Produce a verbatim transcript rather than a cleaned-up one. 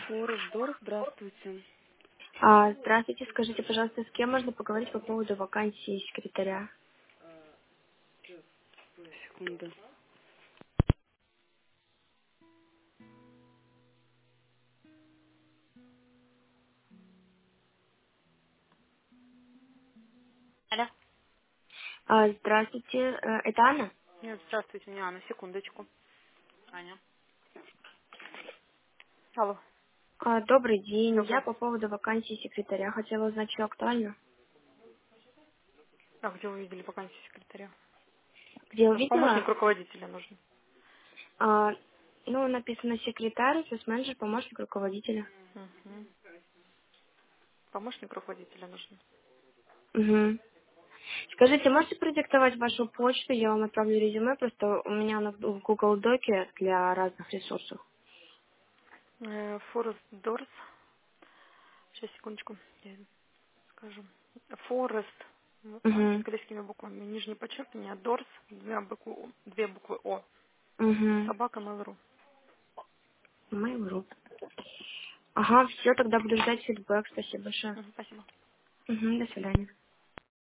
Форсдор, здравствуйте. А, здравствуйте, скажите, пожалуйста, с кем можно поговорить по поводу вакансии секретаря? Секунду. Алло. А, здравствуйте, э, это Анна? Нет, здравствуйте, не Анна, секундочку. Аня. Алло. А, добрый день, я Добрый. по поводу вакансии секретаря хотела узнать, что актуально. А где вы видели вакансию секретаря? Где У нас помощник увидела? руководителя нужен. А, ну, написано секретарь, офис-менеджер, помощник руководителя. Мгм. Помощник руководителя нужен. Угу. Скажите, можете продиктовать вашу почту, я вам отправлю резюме, просто у меня она в в Google Доке для разных ресурсов. Э, Форест Дорс. Сейчас, секундочку, я скажу. Форест. м, Угу. Английскими буквами. Нижнее подчеркивание. Дорс. Две буквы, две буквы О. Угу. Собака Mail.ru. Mail.ru. Ага, все, тогда буду ждать фидбэк, спасибо большое. Мгм, спасибо. Угу, до свидания.